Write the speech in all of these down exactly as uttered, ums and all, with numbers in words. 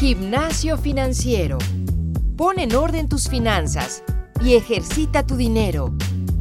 Gimnasio Financiero. Pon en orden tus finanzas y ejercita tu dinero.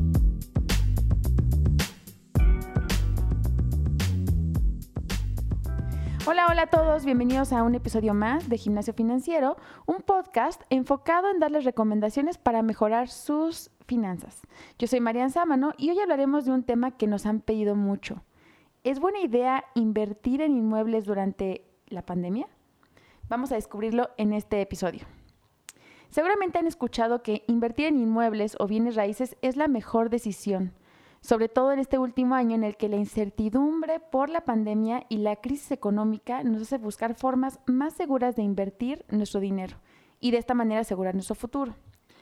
Hola, hola a todos, bienvenidos a un episodio más de Gimnasio Financiero, un podcast enfocado en darles recomendaciones para mejorar sus finanzas. Yo soy Marian Sámano y hoy hablaremos de un tema que nos han pedido mucho. ¿Es buena idea invertir en inmuebles durante la pandemia? Vamos a descubrirlo en este episodio. Seguramente han escuchado que invertir en inmuebles o bienes raíces es la mejor decisión, sobre todo en este último año en el que la incertidumbre por la pandemia y la crisis económica nos hace buscar formas más seguras de invertir nuestro dinero y de esta manera asegurar nuestro futuro.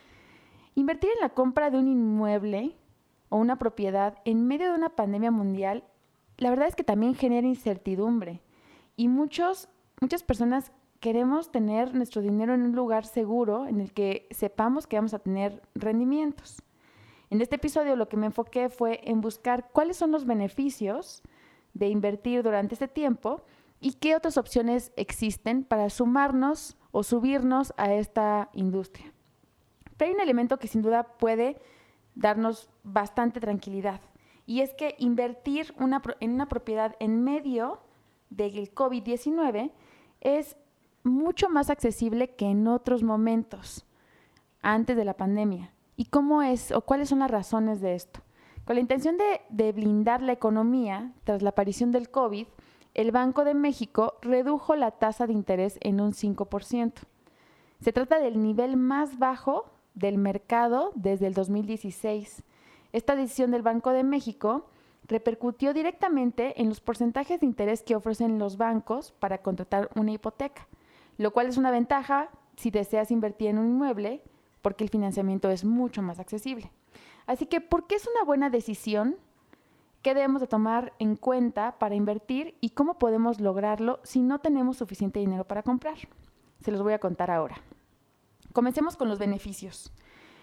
Invertir en la compra de un inmueble o una propiedad en medio de una pandemia mundial, la verdad es que también genera incertidumbre y muchos, muchas personas queremos tener nuestro dinero en un lugar seguro en el que sepamos que vamos a tener rendimientos. En este episodio lo que me enfoqué fue en buscar cuáles son los beneficios de invertir durante este tiempo y qué otras opciones existen para sumarnos o subirnos a esta industria. Pero hay un elemento que sin duda puede darnos bastante tranquilidad y es que invertir una, en una propiedad en medio del covid diecinueve es mucho más accesible que en otros momentos antes de la pandemia. ¿Y cómo es o cuáles son las razones de esto? Con la intención de, de blindar la economía tras la aparición del COVID, el Banco de México redujo la tasa de interés en un cinco por ciento. Se trata del nivel más bajo del mercado desde el dos mil dieciséis. Esta decisión del Banco de México repercutió directamente en los porcentajes de interés que ofrecen los bancos para contratar una hipoteca, lo cual es una ventaja si deseas invertir en un inmueble porque el financiamiento es mucho más accesible. Así que, ¿por qué es una buena decisión? ¿Qué debemos de tomar en cuenta para invertir y cómo podemos lograrlo si no tenemos suficiente dinero para comprar? Se los voy a contar ahora. Comencemos con los beneficios.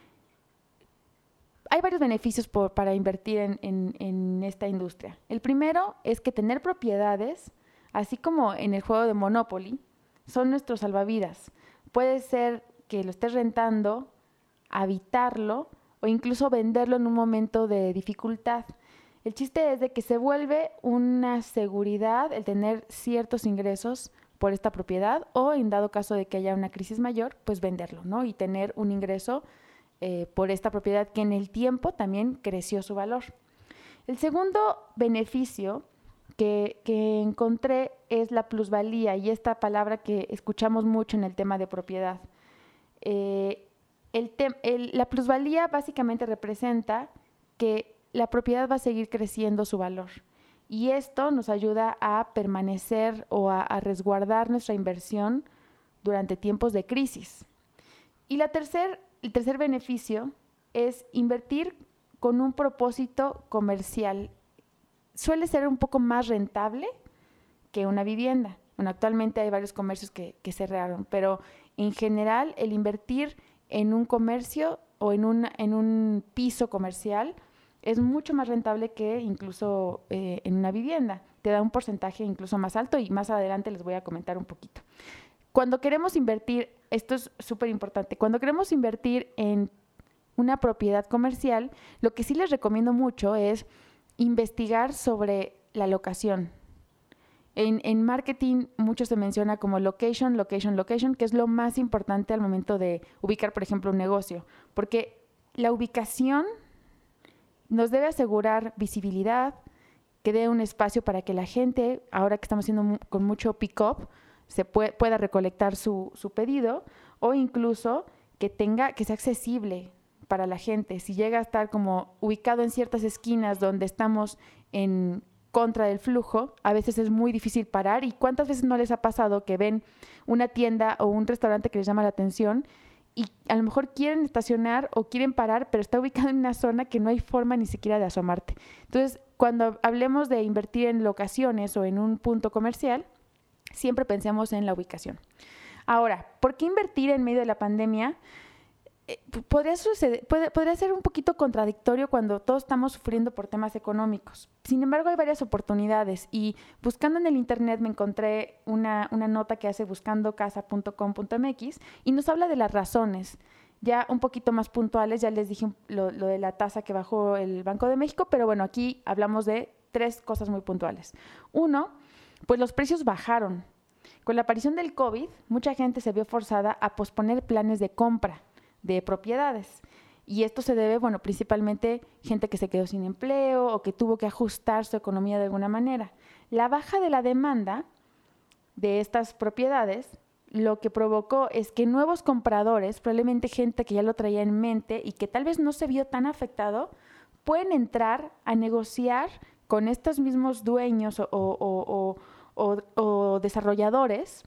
Hay varios beneficios por, para invertir en, en, en esta industria. El primero es que tener propiedades, así como en el juego de Monopoly, son nuestros salvavidas. Puede ser que lo estés rentando, habitarlo o incluso venderlo en un momento de dificultad. El chiste es de que se vuelve una seguridad el tener ciertos ingresos por esta propiedad o en dado caso de que haya una crisis mayor, pues venderlo, ¿no? Y tener un ingreso eh, por esta propiedad que en el tiempo también creció su valor. El segundo beneficio Que, que encontré es la plusvalía y esta palabra que escuchamos mucho en el tema de propiedad. Eh, el te, el, la plusvalía básicamente representa que la propiedad va a seguir creciendo su valor y esto nos ayuda a permanecer o a, a resguardar nuestra inversión durante tiempos de crisis. Y la tercer, el tercer beneficio es invertir con un propósito comercial. Suele ser un poco más rentable que una vivienda. Bueno, actualmente hay varios comercios que, que cerraron, pero en general el invertir en un comercio o en un, en un piso comercial es mucho más rentable que incluso eh, en una vivienda. Te da un porcentaje incluso más alto y más adelante les voy a comentar un poquito. Cuando queremos invertir, esto es súper importante, cuando queremos invertir en una propiedad comercial, lo que sí les recomiendo mucho es investigar sobre la locación. En, en marketing mucho se menciona como location, location, location, que es lo más importante al momento de ubicar, por ejemplo, un negocio, porque la ubicación nos debe asegurar visibilidad, que dé un espacio para que la gente, ahora que estamos haciendo mu- con mucho pick-up, se puede, pueda recolectar su, su pedido o incluso que tenga, que sea accesible para la gente. Si llega a estar como ubicado en ciertas esquinas donde estamos en contra del flujo, a veces es muy difícil parar. ¿Y cuántas veces no les ha pasado que ven una tienda o un restaurante que les llama la atención y a lo mejor quieren estacionar o quieren parar, pero está ubicado en una zona que no hay forma ni siquiera de asomarte? Entonces, cuando hablemos de invertir en locaciones o en un punto comercial, siempre pensemos en la ubicación. Ahora, ¿por qué invertir en medio de la pandemia? eh, podría, suceder, puede, podría ser un poquito contradictorio cuando todos estamos sufriendo por temas económicos. Sin embargo, hay varias oportunidades y buscando en el internet me encontré una, una nota que hace buscando casa punto com punto m x y nos habla de las razones. Ya un poquito más puntuales, ya les dije lo, lo de la tasa que bajó el Banco de México, pero bueno, aquí hablamos de tres cosas muy puntuales. Uno, pues los precios bajaron. Con la aparición del COVID, mucha gente se vio forzada a posponer planes de compra de propiedades. Y esto se debe, bueno, principalmente gente que se quedó sin empleo o que tuvo que ajustar su economía de alguna manera. La baja de la demanda de estas propiedades lo que provocó es que nuevos compradores, probablemente gente que ya lo traía en mente y que tal vez no se vio tan afectado, pueden entrar a negociar con estos mismos dueños o, o, o, o, o desarrolladores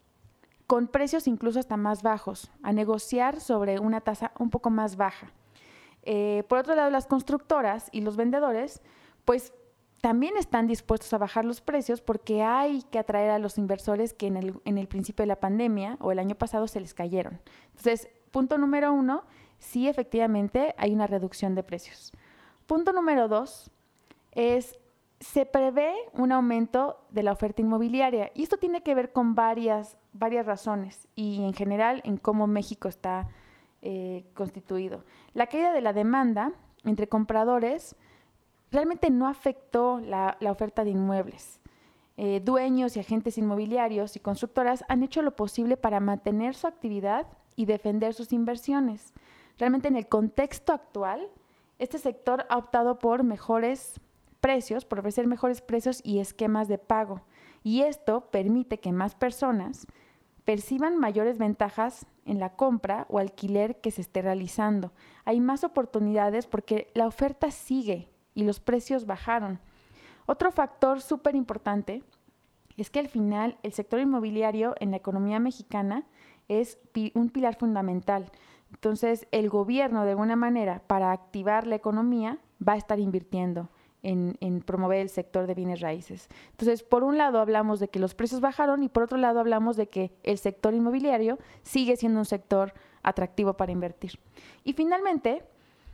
con precios incluso hasta más bajos, a negociar sobre una tasa un poco más baja. Eh, por otro lado, las constructoras y los vendedores, pues también están dispuestos a bajar los precios porque hay que atraer a los inversores que en el, en el principio de la pandemia o el año pasado se les cayeron. Entonces, punto número uno, sí, efectivamente hay una reducción de precios. Punto número dos es, se prevé un aumento de la oferta inmobiliaria y esto tiene que ver con varias, varias razones y en general en cómo México está eh, constituido. La caída de la demanda entre compradores realmente no afectó la, la oferta de inmuebles. Eh, dueños y agentes inmobiliarios y constructoras han hecho lo posible para mantener su actividad y defender sus inversiones. Realmente en el contexto actual, este sector ha optado por mejores precios, por ofrecer mejores precios y esquemas de pago. Y esto permite que más personas perciban mayores ventajas en la compra o alquiler que se esté realizando. Hay más oportunidades porque la oferta sigue y los precios bajaron. Otro factor súper importante es que al final el sector inmobiliario en la economía mexicana es pi- un pilar fundamental. Entonces, el gobierno, de alguna manera, para activar la economía, va a estar invirtiendo en, en promover el sector de bienes raíces. Entonces, por un lado hablamos de que los precios bajaron y por otro lado hablamos de que el sector inmobiliario sigue siendo un sector atractivo para invertir. Y finalmente,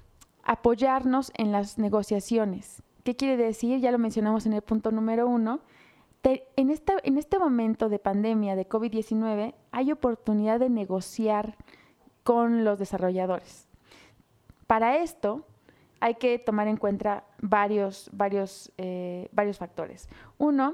apoyarnos en las negociaciones. ¿Qué quiere decir? Ya lo mencionamos en el punto número uno. Te, en, esta, en este momento de pandemia de COVID diecinueve hay oportunidad de negociar con los desarrolladores. Para esto hay que tomar en cuenta varios, varios, eh, varios factores. Uno,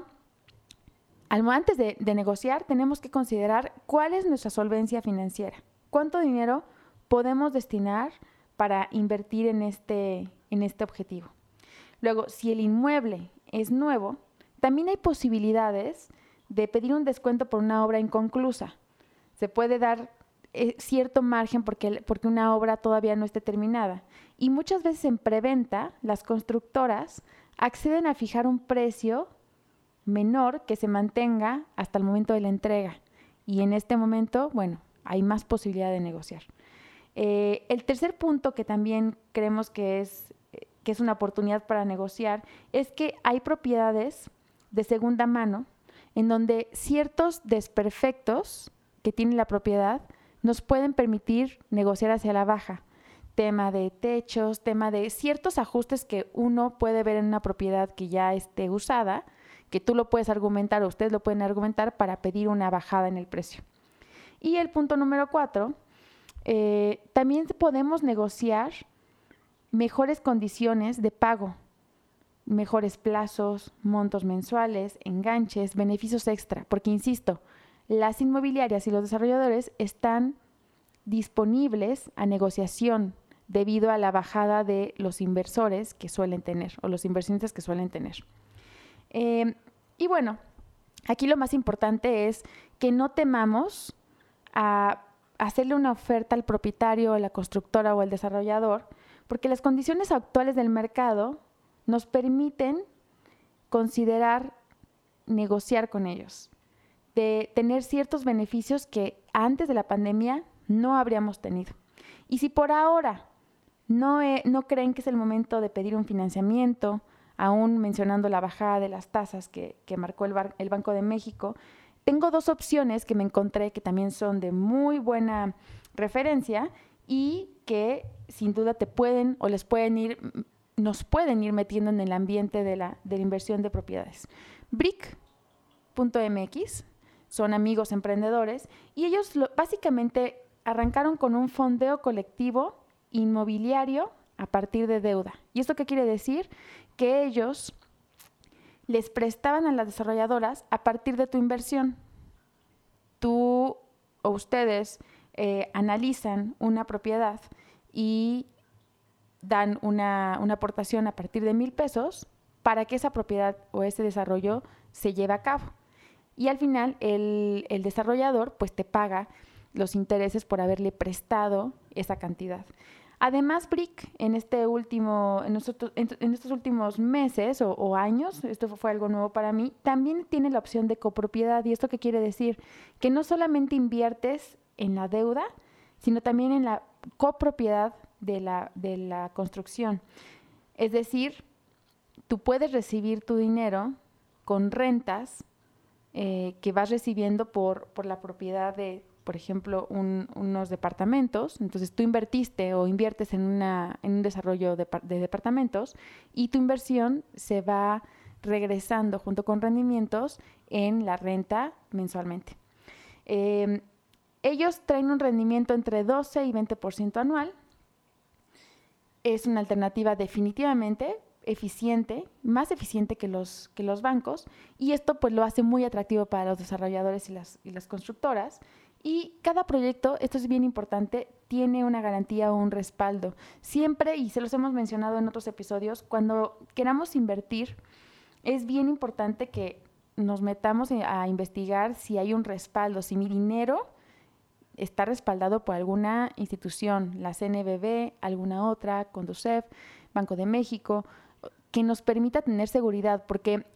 antes de, de negociar tenemos que considerar cuál es nuestra solvencia financiera. ¿Cuánto dinero podemos destinar para invertir en este, en este objetivo? Luego, si el inmueble es nuevo, también hay posibilidades de pedir un descuento por una obra inconclusa. Se puede dar eh, cierto margen porque, porque una obra todavía no esté terminada. Y muchas veces en preventa, las constructoras acceden a fijar un precio menor que se mantenga hasta el momento de la entrega. Y en este momento, bueno, hay más posibilidad de negociar. Eh, el tercer punto que también creemos que es, que es una oportunidad para negociar es que hay propiedades de segunda mano en donde ciertos desperfectos que tiene la propiedad nos pueden permitir negociar hacia la baja. Tema de techos, tema de ciertos ajustes que uno puede ver en una propiedad que ya esté usada, que tú lo puedes argumentar o ustedes lo pueden argumentar para pedir una bajada en el precio. Y el punto número cuatro, eh, también podemos negociar mejores condiciones de pago, mejores plazos, montos mensuales, enganches, beneficios extra, porque insisto, las inmobiliarias y los desarrolladores están disponibles a negociación debido a la bajada de los inversores que suelen tener o los inversionistas que suelen tener. Eh, y bueno, aquí lo más importante es que no temamos a hacerle una oferta al propietario, a la constructora o al desarrollador, porque las condiciones actuales del mercado nos permiten considerar negociar con ellos, de tener ciertos beneficios que antes de la pandemia no habríamos tenido. Y si por ahora no, he, no creen que es el momento de pedir un financiamiento, aún mencionando la bajada de las tasas que, que marcó el, bar, el Banco de México, tengo dos opciones que me encontré que también son de muy buena referencia, y que sin duda te pueden o les pueden ir, nos pueden ir metiendo en el ambiente de la, de la inversión de propiedades. Brick punto m x son amigos emprendedores y ellos lo, básicamente arrancaron con un fondeo colectivo inmobiliario a partir de deuda. ¿Y esto qué quiere decir? Que ellos les prestaban a las desarrolladoras a partir de tu inversión. Tú o ustedes eh, analizan una propiedad y dan una, una aportación a partir de mil pesos para que esa propiedad o ese desarrollo se lleve a cabo. Y al final el, el desarrollador pues te paga los intereses por haberle prestado esa cantidad. Además, Brick, en este último, en, nosotros, en, en estos últimos meses o, o años, esto fue algo nuevo para mí, también tiene la opción de copropiedad. ¿Y esto qué quiere decir? Que no solamente inviertes en la deuda, sino también en la copropiedad de la, de la construcción. Es decir, tú puedes recibir tu dinero con rentas eh, que vas recibiendo por, por la propiedad de, por ejemplo, un, unos departamentos. Entonces tú invertiste o inviertes en, una, en un desarrollo de, de departamentos y tu inversión se va regresando junto con rendimientos en la renta mensualmente. Eh, ellos traen un rendimiento entre doce y veinte por ciento anual. Es una alternativa definitivamente eficiente, más eficiente que los, que los bancos, y esto pues lo hace muy atractivo para los desarrolladores y las, y las constructoras. Y cada proyecto, esto es bien importante, tiene una garantía o un respaldo. Siempre, y se los hemos mencionado en otros episodios, cuando queramos invertir, es bien importante que nos metamos a investigar si hay un respaldo, si mi dinero está respaldado por alguna institución, la C N B V, alguna otra, Conducef, Banco de México, que nos permita tener seguridad, porque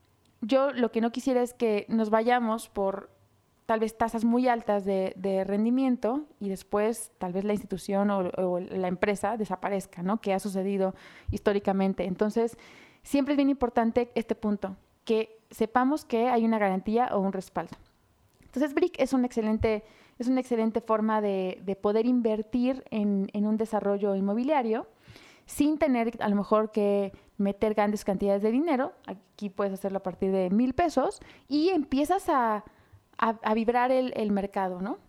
yo lo que no quisiera es que nos vayamos por tal vez tasas muy altas de, de rendimiento y después tal vez la institución o, o la empresa desaparezca, ¿no? Que ha sucedido históricamente. Entonces, siempre es bien importante este punto, que sepamos que hay una garantía o un respaldo. Entonces, Brick es, un excelente, es una excelente forma de, de poder invertir en, en un desarrollo inmobiliario sin tener a lo mejor que meter grandes cantidades de dinero. Aquí puedes hacerlo a partir de mil pesos y empiezas a, a, a vibrar el, el mercado, ¿no?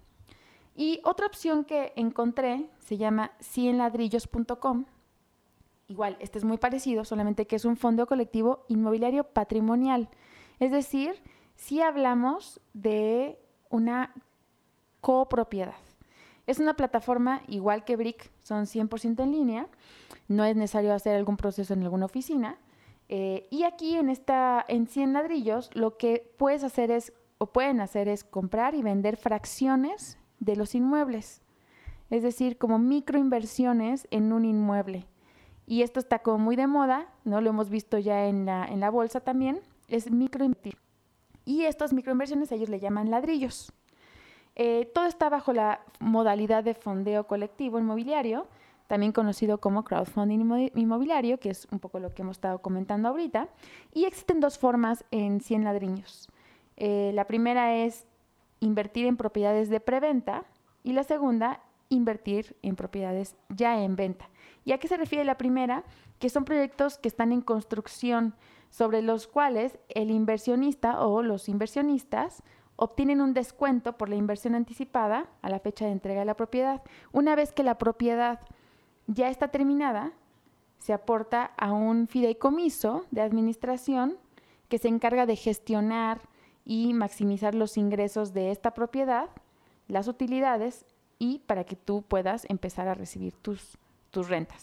Y otra opción que encontré se llama cien ladrillos punto com. Igual, este es muy parecido, solamente que es un fondo colectivo inmobiliario patrimonial. Es decir, si hablamos de una copropiedad. Es una plataforma igual que Brick, son cien por ciento en línea, no es necesario hacer algún proceso en alguna oficina. Eh, y aquí en, esta, en cien ladrillos lo que puedes hacer es, o pueden hacer es comprar y vender fracciones de los inmuebles. Es decir, como microinversiones en un inmueble. Y esto está como muy de moda, ¿no? Lo hemos visto ya en la, en la bolsa también, es microinvertir. Y estas microinversiones ellos le llaman ladrillos. Eh, todo está bajo la modalidad de fondeo colectivo inmobiliario, también conocido como crowdfunding inmobiliario, que es un poco lo que hemos estado comentando ahorita. Y existen dos formas en cien ladrillos. Eh, la primera es invertir en propiedades de preventa y la segunda, invertir en propiedades ya en venta. ¿Y a qué se refiere la primera? Que son proyectos que están en construcción, sobre los cuales el inversionista o los inversionistas obtienen un descuento por la inversión anticipada a la fecha de entrega de la propiedad. Una vez que la propiedad ya está terminada, se aporta a un fideicomiso de administración que se encarga de gestionar y maximizar los ingresos de esta propiedad, las utilidades, y para que tú puedas empezar a recibir tus, tus rentas.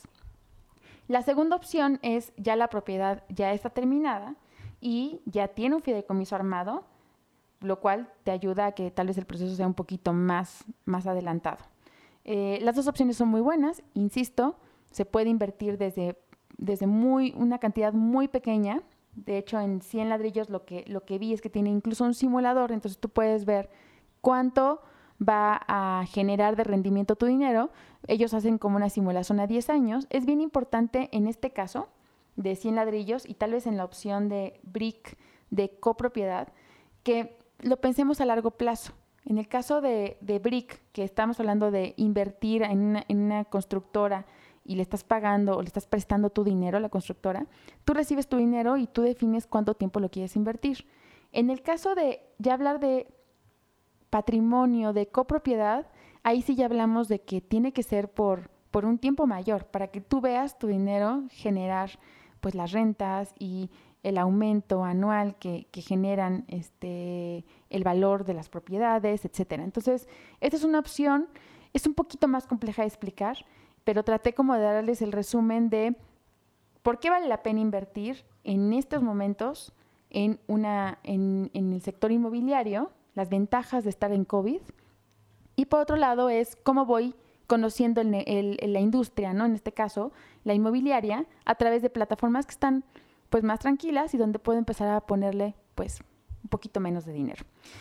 La segunda opción es ya la propiedad ya está terminada y ya tiene un fideicomiso armado, lo cual te ayuda a que tal vez el proceso sea un poquito más, más adelantado. Eh, las dos opciones son muy buenas, insisto, se puede invertir desde, desde muy, una cantidad muy pequeña. De hecho, en cien ladrillos lo que, lo que vi es que tiene incluso un simulador, entonces tú puedes ver cuánto va a generar de rendimiento tu dinero. Ellos hacen como una simulación a diez años. Es bien importante en este caso de cien ladrillos y tal vez en la opción de Brick de copropiedad que lo pensemos a largo plazo. En el caso de, de Brick, que estamos hablando de invertir en una, en una constructora y le estás pagando o le estás prestando tu dinero a la constructora, tú recibes tu dinero y tú defines cuánto tiempo lo quieres invertir. En el caso de ya hablar de patrimonio, de copropiedad, ahí sí ya hablamos de que tiene que ser por, por un tiempo mayor, para que tú veas tu dinero generar pues las rentas y el aumento anual que, que generan este, el valor de las propiedades, etcétera. Entonces, esta es una opción, es un poquito más compleja de explicar, pero traté como de darles el resumen de por qué vale la pena invertir en estos momentos en, una, en, en el sector inmobiliario, las ventajas de estar en COVID, y por otro lado es cómo voy conociendo el, el, la industria, ¿no? En este caso, la inmobiliaria, a través de plataformas que están pues más tranquilas y donde puedo empezar a ponerle pues un poquito menos de dinero.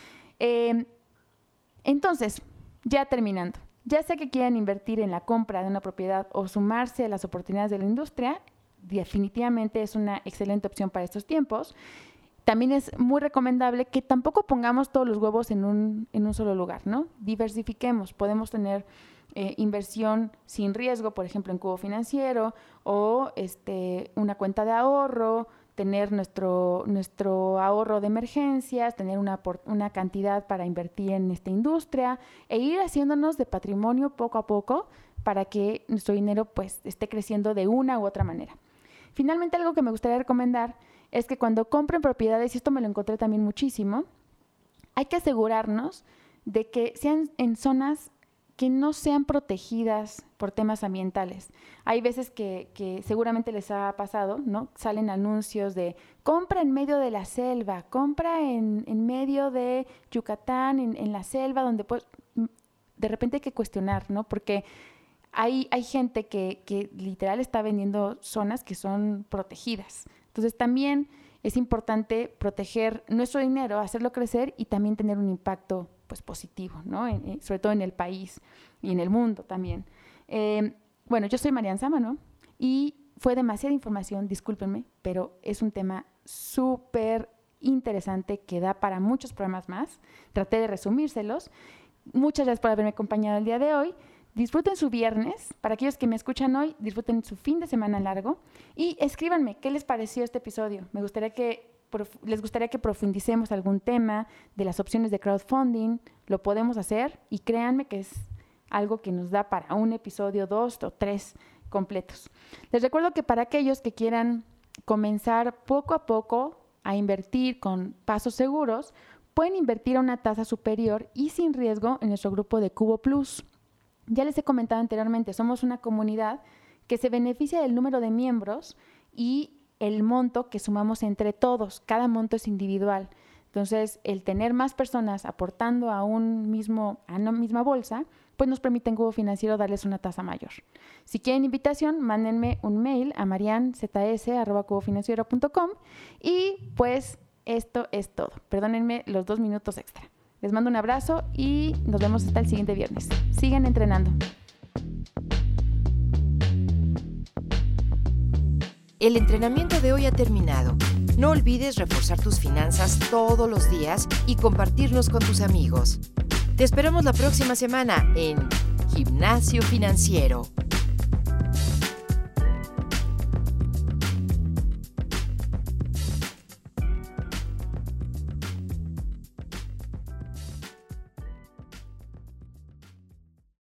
Eh, entonces, ya terminando, ya sea que quieran invertir en la compra de una propiedad o sumarse a las oportunidades de la industria, definitivamente es una excelente opción para estos tiempos. También es muy recomendable que tampoco pongamos todos los huevos en un, en un solo lugar, ¿no? Diversifiquemos, podemos tener Eh, inversión sin riesgo, por ejemplo, en Cubo Financiero, o este, una cuenta de ahorro, tener nuestro, nuestro ahorro de emergencias, tener una, una cantidad para invertir en esta industria e ir haciéndonos de patrimonio poco a poco para que nuestro dinero pues, esté creciendo de una u otra manera. Finalmente, algo que me gustaría recomendar es que cuando compren propiedades, y esto me lo encontré también muchísimo, hay que asegurarnos de que sean en zonas que no sean protegidas por temas ambientales. Hay veces que, que seguramente les ha pasado, ¿no? Salen anuncios de compra en medio de la selva, compra en, en medio de Yucatán, en, en la selva, donde pues, de repente hay que cuestionar, ¿no? Porque hay, hay gente que, que literal está vendiendo zonas que son protegidas. Entonces también es importante proteger nuestro dinero, hacerlo crecer y también tener un impacto pues positivo, ¿no? En, en, sobre todo en el país y en el mundo también. Eh, bueno, yo soy Marian Sámano y fue demasiada información, discúlpenme, pero es un tema súper interesante que da para muchos programas más. Traté de resumírselos. Muchas gracias por haberme acompañado el día de hoy. Disfruten su viernes. Para aquellos que me escuchan hoy, disfruten su fin de semana largo y escríbanme qué les pareció este episodio. Me gustaría que les gustaría que profundicemos algún tema de las opciones de crowdfunding, lo podemos hacer y créanme que es algo que nos da para un episodio, dos o tres completos. Les recuerdo que para aquellos que quieran comenzar poco a poco a invertir con pasos seguros, pueden invertir a una tasa superior y sin riesgo en nuestro grupo de Cubo Plus. Ya les he comentado anteriormente, somos una comunidad que se beneficia del número de miembros y el monto que sumamos entre todos. Cada monto es individual. Entonces, el tener más personas aportando a un mismo, a una misma bolsa, pues nos permite en Cubo Financiero darles una tasa mayor. Si quieren invitación, mándenme un mail a marian z s arroba cubo financiero punto com y pues esto es todo. Perdónenme los dos minutos extra. Les mando un abrazo y nos vemos hasta el siguiente viernes. Sigan entrenando. El entrenamiento de hoy ha terminado. No olvides reforzar tus finanzas todos los días y compartirlos con tus amigos. Te esperamos la próxima semana en Gimnasio Financiero.